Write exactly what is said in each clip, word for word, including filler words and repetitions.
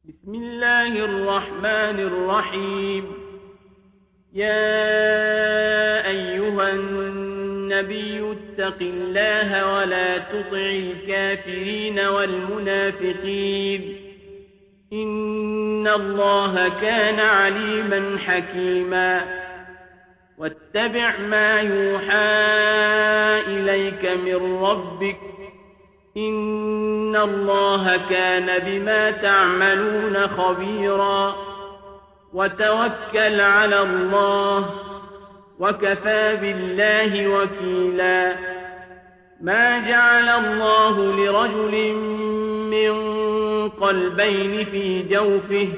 بسم الله الرحمن الرحيم. يا أيها النبي اتق الله ولا تطع الكافرين والمنافقين، إن الله كان عليما حكيما. واتبع ما يوحى إليك من ربك، إن الله كان بما تعملون خبيرا. وتوكل على الله، وكفى بالله وكيلا. ما جعل الله لرجل من قلبين في جوفه،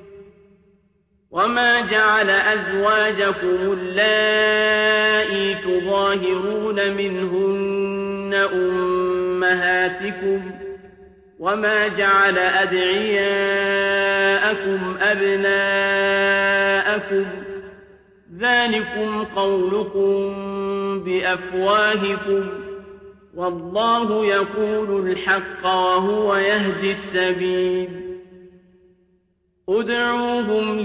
وما جعل أزواجكم اللائي تظاهرون منهن أمهاتكم، وما جعل أدعياءكم أبناءكم، ذلكم قولكم بأفواهكم، والله يقول الحق وهو يهدي السبيل. ادعوهم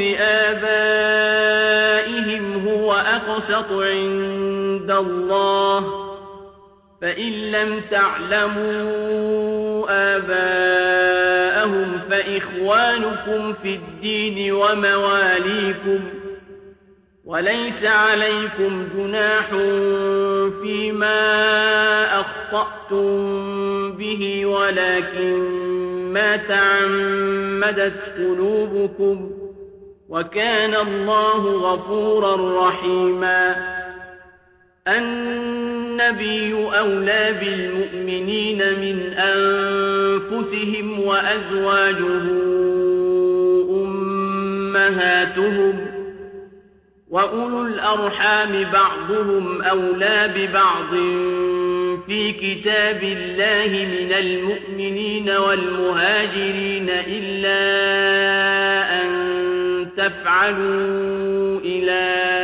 لآبائهم هو أقسط عند الله، فإن لم تعلموا آباءهم فإخوانكم في الدين ومواليكم، وليس عليكم جناح فيما أخطأتم به، ولكن ما تعمدت قلوبكم، وكان الله غفورا رحيما. النبي أولى بالمؤمنين من أنفسهم، وأزواجه أمهاتهم، وأولو الأرحام بعضهم أولى ببعض في كتاب الله من المؤمنين والمهاجرين، إلا أن تفعلوا إلى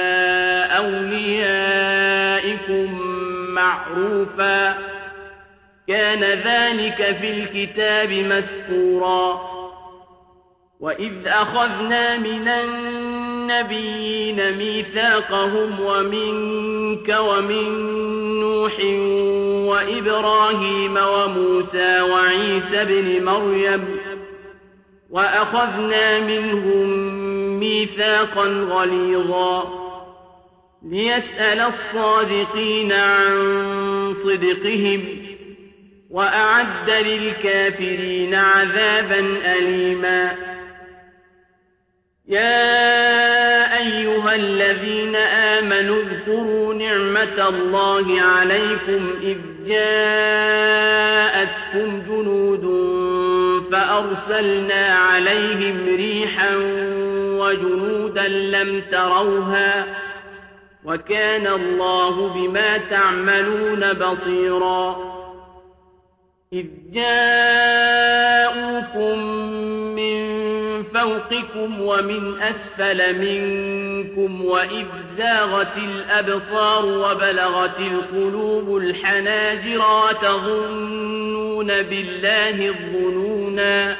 أوليائكم معروفا، كان ذلك في الكتاب مسطورا. وإذ أخذنا من النبيين ميثاقهم ومنك ومن نوح وإبراهيم وموسى وعيسى بن مريم، وأخذنا منهم ميثاقا غليظا، ليسأل الصادقين عن صدقهم، وأعد للكافرين عذابا أليما. يا أيها الذين آمنوا اذكروا نعمة الله عليكم إذ جاءتكم جنود فأرسلنا عليهم ريحا وجنودا لم تروها، وكان الله بما تعملون بصيرا. إذ جاءوكم من فوقكم ومن أسفل منكم، وإذ زاغت الأبصار وبلغت القلوب الحناجر، وتظنون بالله الظنونا.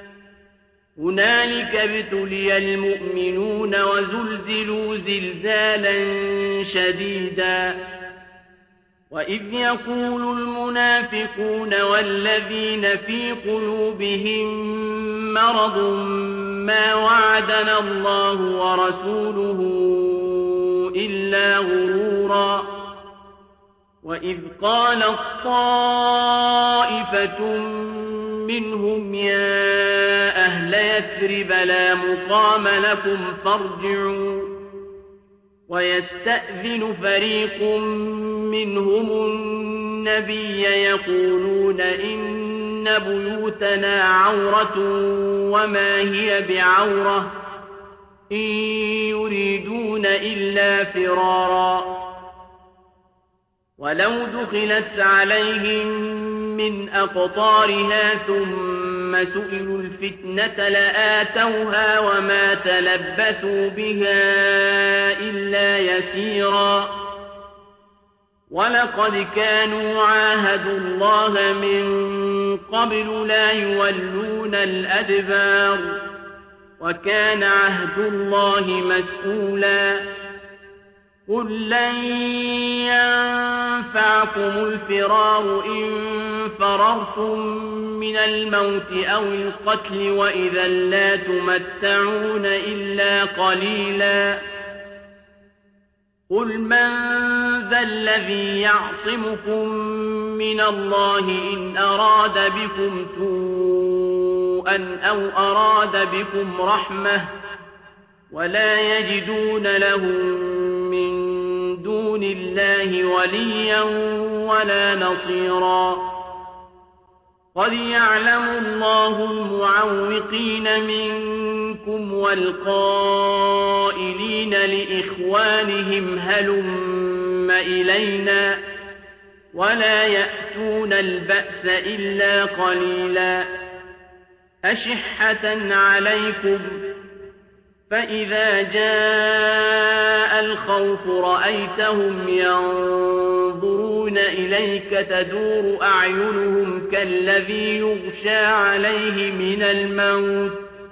هنالك ابتلي المؤمنون وزلزلوا زلزالا شديدا. وإذ يقول المنافقون والذين في قلوبهم مرض ما وعدنا الله ورسوله إلا غرورا. وإذ قالت طائفة منهم يا أهل يثرب لا مقام لكم فارجعوا، ويستأذن فريق منهم النبي يقولون إن بيوتنا عورة وما هي بعورة، إن يريدون إلا فرارا. ولو دخلت عليهم من أقطارها ثم سئلوا الفتنة لآتوها وما تلبثوا بها إلا يسيرا. ولقد كانوا عاهدوا الله من قبل لا يولون الأدبار وكان عهد الله مسئولا قل لن ينفعكم الفرار إن فررتم من الموت أو القتل وإذا لا تمتعون إلا قليلا قل من ذا الذي يعصمكم من الله إن أراد بكم سوءا أو أراد بكم رحمة ولا يجدون لهم من دون الله وليا ولا نصيرا قد يعلم الله المعوقين منكم والقائلين لإخوانهم هلم إلينا ولا يأتون البأس إلا قليلا أشحة عليكم فإذا جاء الخوف رأيتهم ينظرون إليك تدور أعينهم كالذي يغشى عليه من الموت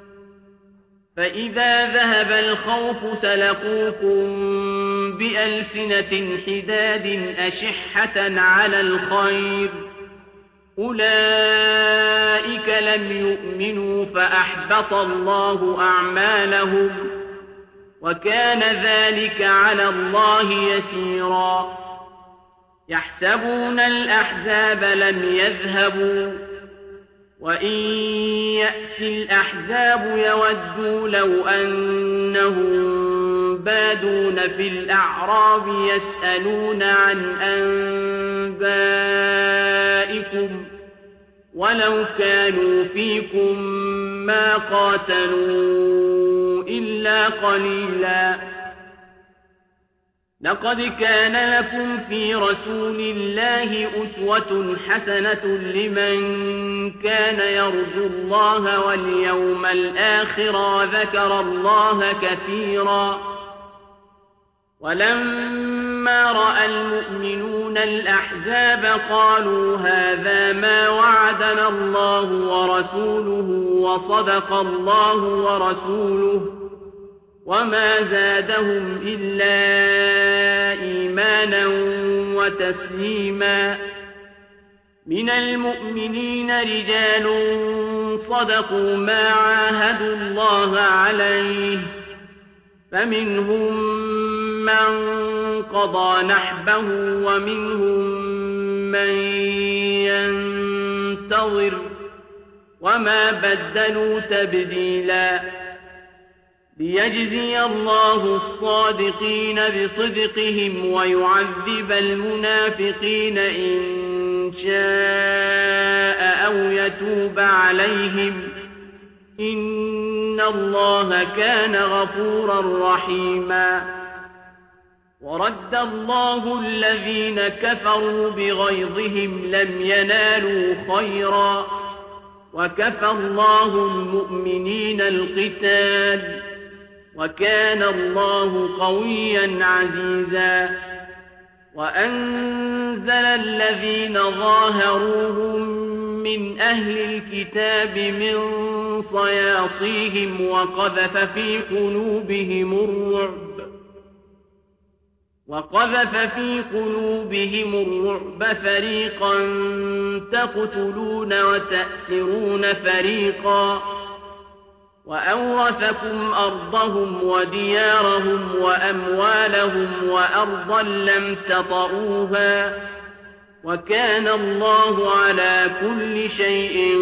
فإذا ذهب الخوف سلقوكم بألسنة حداد أشحة على الخير أولئك لم يؤمنوا فأحبط الله أعمالهم وكان ذلك على الله يسيرا يحسبون الأحزاب لم يذهبوا وإن يأتي الأحزاب يودوا لو أنهم بادون في الأعراب يسألون عن أنبائكم ولو كانوا فيكم ما قاتلوا إلا قليلا لقد كان لكم في رسول الله أسوة حسنة لمن كان يرجو الله واليوم الآخر وذكر الله كثيرا ولما رأى المؤمنون الأحزاب قالوا هذا ما وعدنا الله ورسوله وصدق الله ورسوله وما زادهم إلا إيمانا وتسليما من المؤمنين رجال صدقوا ما عاهدوا الله عليه فمنهم من قضى نحبه ومنهم من ينتظر وما بدلوا تبديلا ليجزي الله الصادقين بصدقهم ويعذب المنافقين إن شاء أو يتوب عليهم إن الله كان غفورا رحيما ورد الله الذين كفروا بغيظهم لم ينالوا خيرا وكفى الله المؤمنين القتال وكان الله قويا عزيزا وأنزل الذين ظاهروهم من أهل الكتاب من صياصيهم وقذف في قلوبهم الرعب وقذف في قلوبهم الرعب فريقا تقتلون وتأسرون فريقا وأورثكم أرضهم وديارهم وأموالهم وأرضا لم تطئوها وكان الله على كل شيء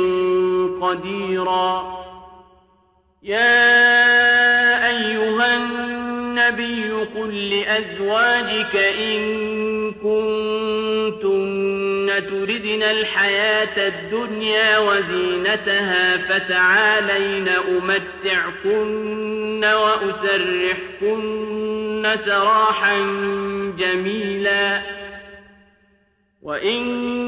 قديرا يا أيها النبي قل لأزواجك إن كنتن تردن الحياة الدنيا وزينتها فتعالين أمتعكن وأسرحكن سراحا جميلا وإن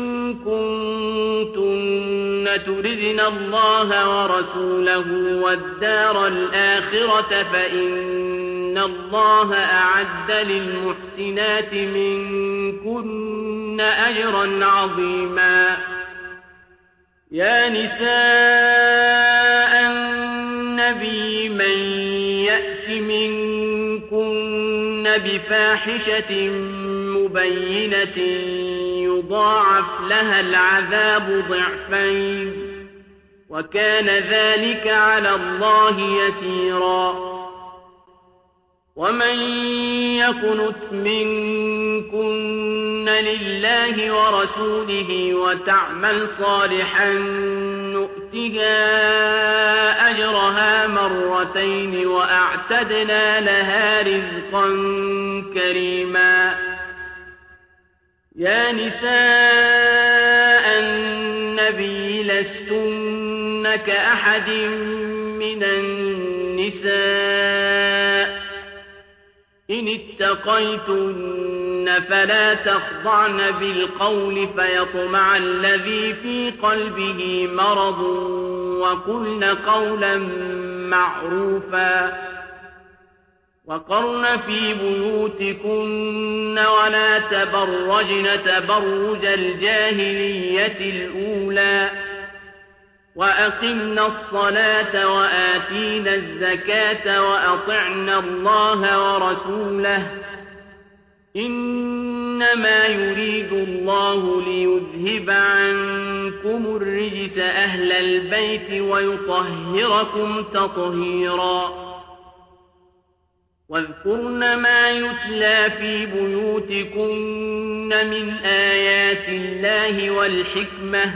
كنتن تردن الله ورسوله والدار الآخرة فإن الله أعد للمحسنات منكن أجرا عظيما يا نساء النبي من يأت منكن بفاحشة مبينة يضاعف لها العذاب ضعفين وكان ذلك على الله يسيرا ومن يقنت منكن لله ورسوله وتعمل صالحا نؤتها أجرها مرتين وأعتدنا لها رزقا كريما يا نساء النبي لستن كأحد من النساء إن اتقيتن فلا تخضعن بالقول فيطمع الذي في قلبه مرض وقلن قولا معروفا وقرن في بيوتكن ولا تبرجن تبرج الجاهلية الأولى وأقمنا الصلاة وآتينا الزكاة وأطعنا الله ورسوله إنما يريد الله ليذهب عنكم الرجس أهل البيت ويطهركم تطهيرا واذكرن ما يتلى في بيوتكن من آيات الله والحكمة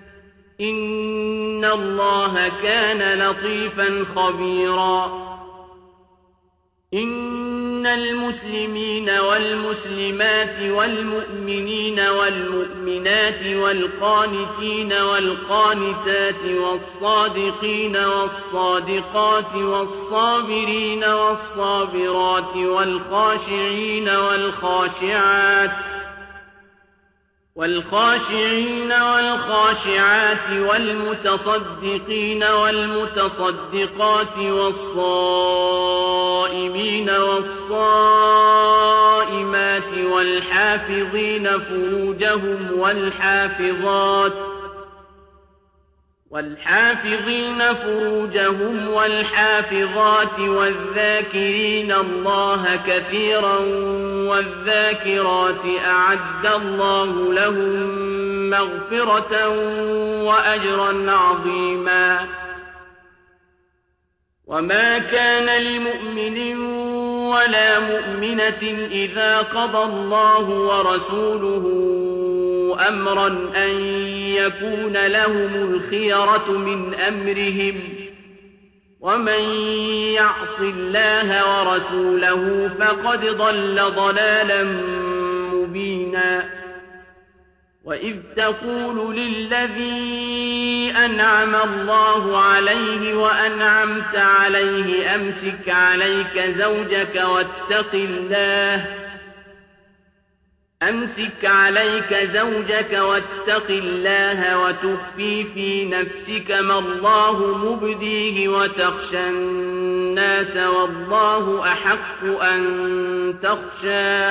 إن الله كان لطيفا خبيرا إن المسلمين والمسلمات والمؤمنين والمؤمنات والقانتين والقانتات والصادقين والصادقات والصابرين والصابرات والخاشعين والخاشعات والخاشعين والخاشعات والمتصدقين والمتصدقات والصائمين والصائمات والحافظين فروجهم والحافظات والحافظين فروجهم والحافظات والذاكرين الله كثيرا والذاكرات أعد الله لهم مغفرة وأجرا عظيما وما كان لمؤمن ولا مؤمنة إذا قضى الله ورسوله أمرا أن يكون لهم الخيرة من أمرهم ومن يعص الله ورسوله فقد ضل ضلالا مبينا وإذ تقول للذي أنعم الله عليه وأنعمت عليه أمسك عليك زوجك واتق الله أمسك عليك زوجك واتق الله وتخفي في نفسك ما الله مبديه وتخشى الناس والله أحق أن تخشاه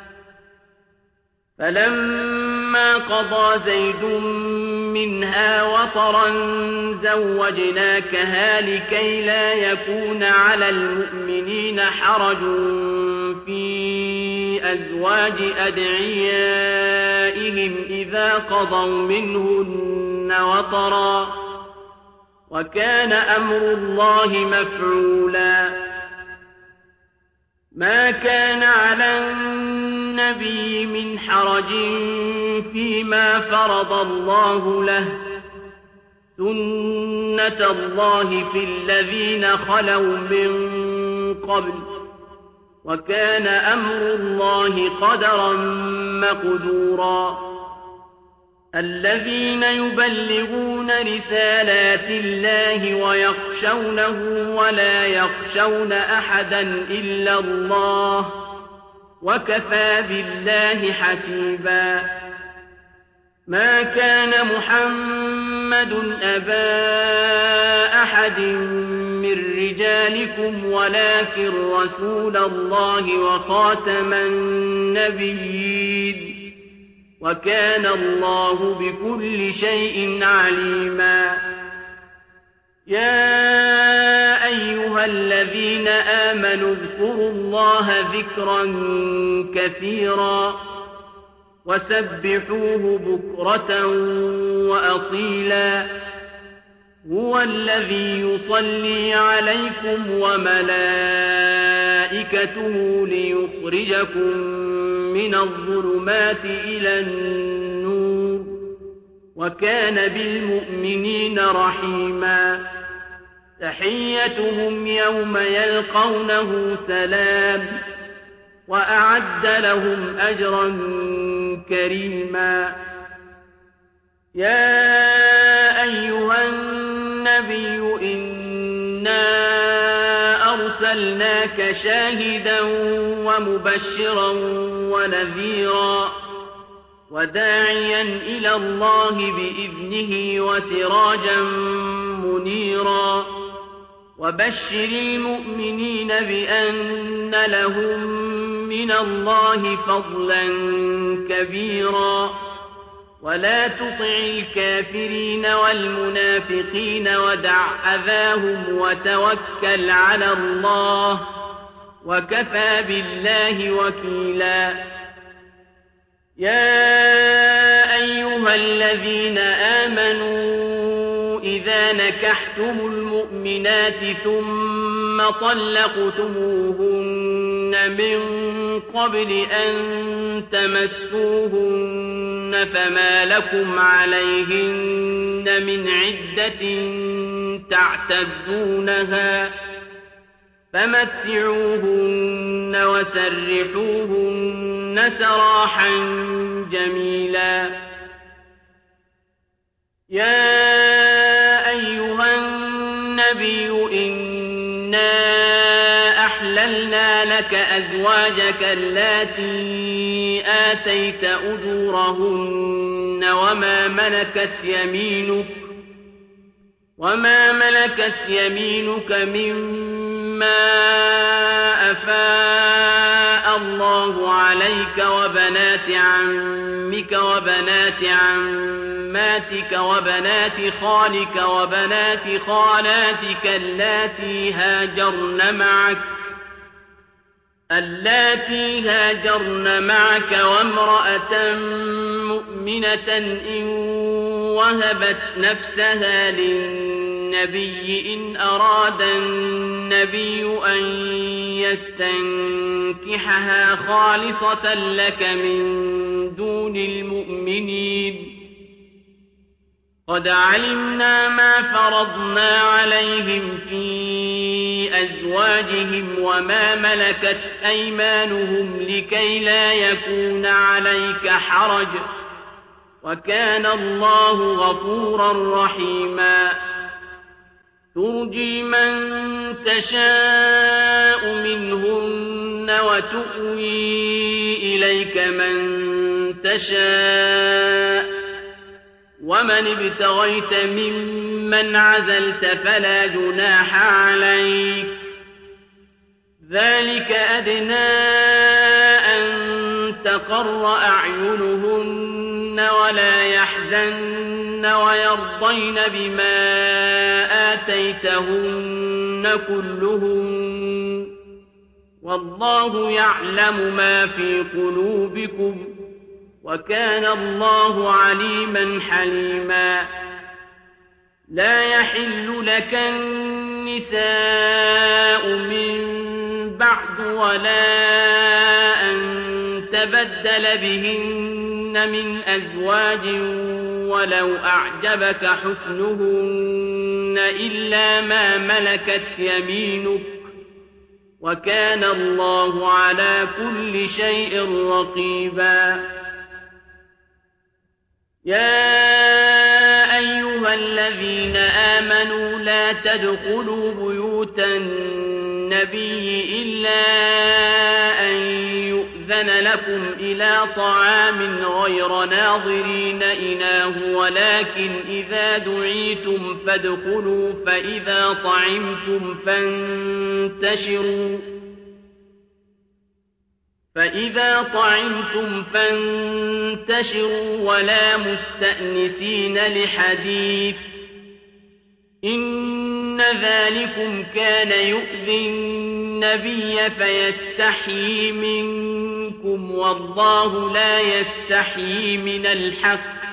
فلما قضى زيد منها وطرا زوجناكها لكي لا يكون على المؤمنين حرج في أزواج أدعيائهم إذا قضوا منهن وطرا وكان أمر الله مفعولا ما كان على النبي من حرج فيما فرض الله له سنة الله في الذين خلوا من قبل وكان أمر الله قدرا مقدورا الذين يبلغون رسالات الله ويخشونه ولا يخشون أحدا إلا الله وكفى بالله حسيبا ما كان محمد أبا أحد من رجالكم ولكن رسول الله وخاتم النبيين وكان الله بكل شيء عليما يا أيها الذين آمنوا اذكروا الله ذكرا كثيرا وسبحوه بكرة وأصيلا هو الذي يصلي عليكم وملائكته ليخرجكم من الظلمات إلى النور وكان بالمؤمنين رحيما تحيتهم يوم يلقونه سلام وأعد لهم أجرا كريما يا أيها النبي إنا أرسلناك شاهدا ومبشرا ونذيرا وداعيا إلى الله بإذنه وسراجا منيرا وبشر المؤمنين بأن لهم من الله فضلا كبيرا ولا تطع الكافرين والمنافقين ودع أذاهم وتوكل على الله وكفى بالله وكيلا يا أيها الذين آمنوا إذا نكحتم المؤمنات ثم طلقتموهن من قبل أن تمسوهن فما لكم عليهن من عدة تعتدونها فمتعوهن وسرحوهن سراحا جميلا يا أيها النبي إنا أحللنا لك أزواجك اللاتي آتيت أجورهن وما ملكت يمينك وما ملكت يمينك مما أفاء الله عليك وبنات عمك وبنات عماتك وبنات خالك وبنات خالاتك اللاتي هاجرن معك اللاتي هاجرن معك وامرأة مؤمنة إن وهبت نفسها للنبي إن أراد النبي أن يستنكحها خالصة لك من دون المؤمنين قد علمنا ما فرضنا عليهم في أزواجهم وما ملكت أيمانهم لكي لا يكون عليك حرج وكان الله غفورا رحيما ترجي من تشاء منهن وتؤوي إليك من تشاء ومن ابتغيت ممن عزلت فلا جناح عليك ذلك أدنى أن تقر أعينهن ولا يحزن ويرضين بما آتيتهن كلهن والله يعلم ما في قلوبكم وكان الله عليما حليما لا يحل لك النساء من بعد ولا أن تبدل بهن من أزواج ولو أعجبك حسنهن إلا ما ملكت يمينك وكان الله على كل شيء رقيبا يا أيها الذين آمنوا لا تدخلوا بيوت النبي إلا أن يؤذن لكم إلى طعام غير ناظرين إناه ولكن إذا دعيتم فادخلوا فإذا طعمتم فانتشروا فإذا طعمتم فانتشروا ولا مستأنسين لحديث إن ذلكم كان يؤذي النبي فيستحيي منكم والله لا يستحيي من الحق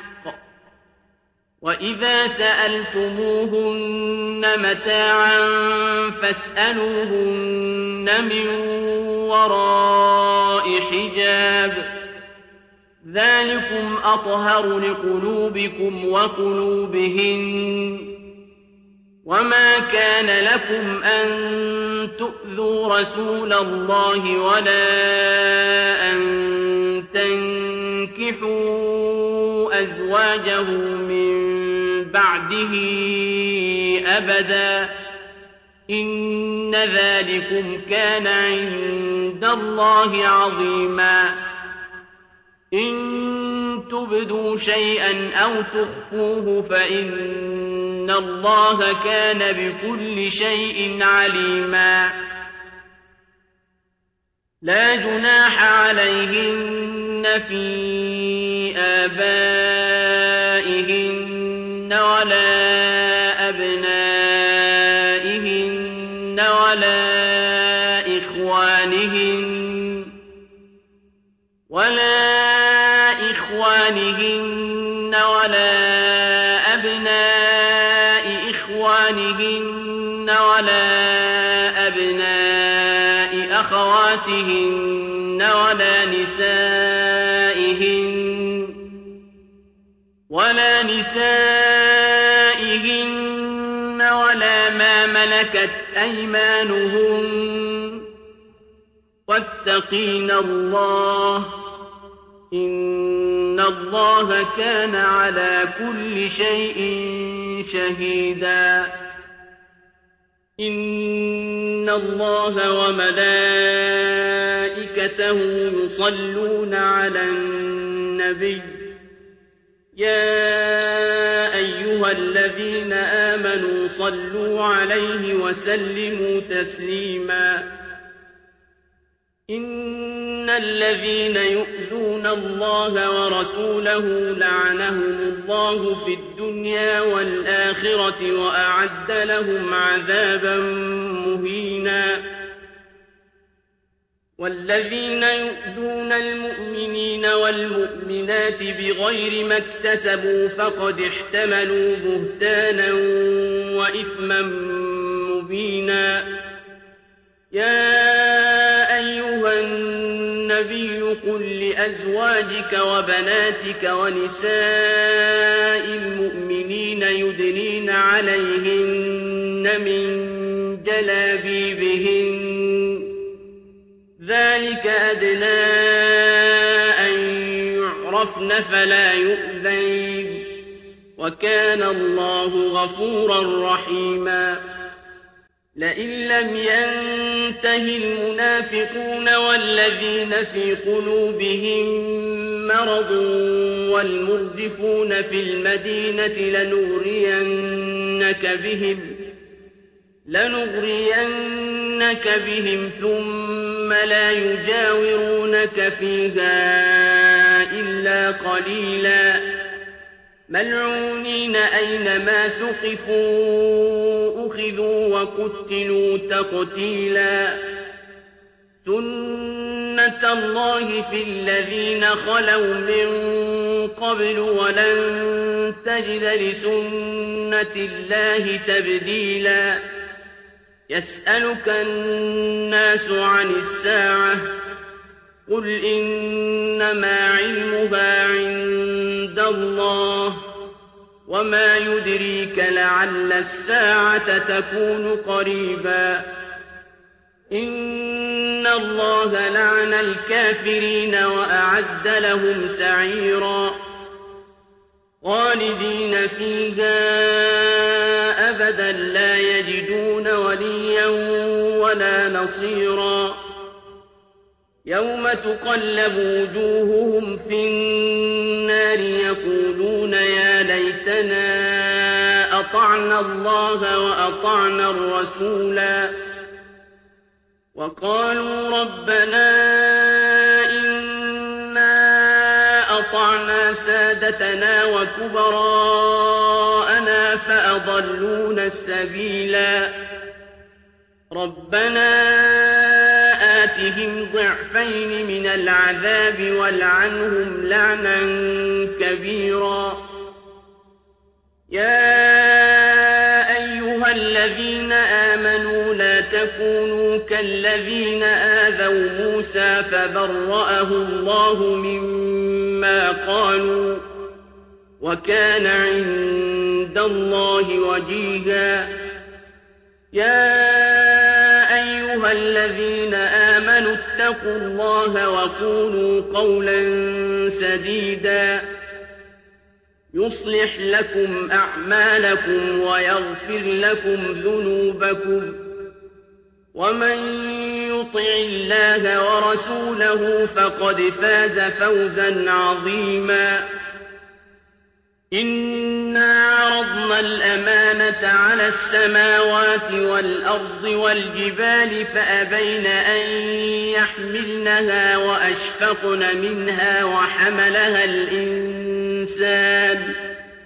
وإذا سألتموهن متاعا فاسألوهن من وراء حجاب ذلكم أطهر لقلوبكم وقلوبهن وما كان لكم أن تؤذوا رسول الله ولا أن تنكحوا أزواجه من بعده أبدا إن ذلكم كان عند الله عظيما إن تبدوا شيئا أو تخفوه فإن الله كان بكل شيء عليما لا جناح عليهن في آبائهن ولا أبنائهن ولا إخوانهن ولا إخوانهن ولا أبناء إخوانهن ولا أبناء أخواتهن ولا نسائهن ولا نسائهن ولا ما ملكت أيمانهن واتقين الله إن الله كان على كل شيء شهيدا إن الله وملائكته يصلون على النبي يا أيها الذين آمنوا صلوا عليه وسلموا تسليما إن الذين يؤذون الله ورسوله لعنهم الله في الدنيا والآخرة وأعد لهم عذابا مهينا والذين يؤذون المؤمنين والمؤمنات بغير ما اكتسبوا فقد احتملوا بهتانا وإثما مبينا يا أيها النبي قل لأزواجك وبناتك ونساء المؤمنين يدنين عليهن من جلابيبهن ذلك أدنى أن يعرفن فلا يؤذين وكان الله غفورا رحيما لئن لم ينته المنافقون والذين في قلوبهم مرض والمرجفون في المدينة لنغرينك بهم لنغرينك بهم ثم لا يجاورونك فيها إلا قليلا ملعونين أينما ثقفوا أخذوا وقتلوا تقتيلا سنة الله في الذين خلوا من قبل ولن تجد لسنة الله تبديلا يسألك الناس عن الساعة قل إنما علمها عند الله وما يدريك لعل الساعة تكون قريبا إن الله لعن الكافرين وأعد لهم سعيرا خالدين فيها أبدا لا يجدون وليا ولا نصيرا يوم تقلب وجوههم في النار يقولون يا ليتنا أطعنا الله وأطعنا الرسولا وقالوا ربنا إنا وأطعنا سادتنا وكبراءنا فأضلونا السبيلا ربنا آتهم ضعفين من العذاب والعنهم لعنا كبيرا يا أيها الذين آمنوا لا تكونوا كالذين آذوا موسى فبرأه الله مما قالوا وكان عند الله وجيها يا أيها الذين آمنوا اتقوا الله وقولوا قولا سديدا يصلح لكم أعمالكم ويغفر لكم ذنوبكم ومن يطع الله ورسوله فقد فاز فوزا عظيما إنا عرضنا الأمانة على السماوات والأرض والجبال فأبين أن يحملنها وأشفقن منها وحملها الإنسان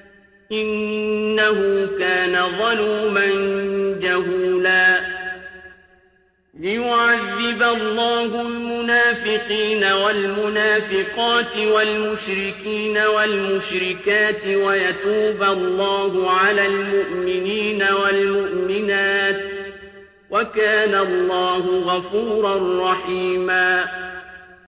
إنه كان ظلوما جهولا ليعذب الله المنافقين والمنافقات والمشركين والمشركات ويتوب الله على المؤمنين والمؤمنات وكان الله غفورا رحيما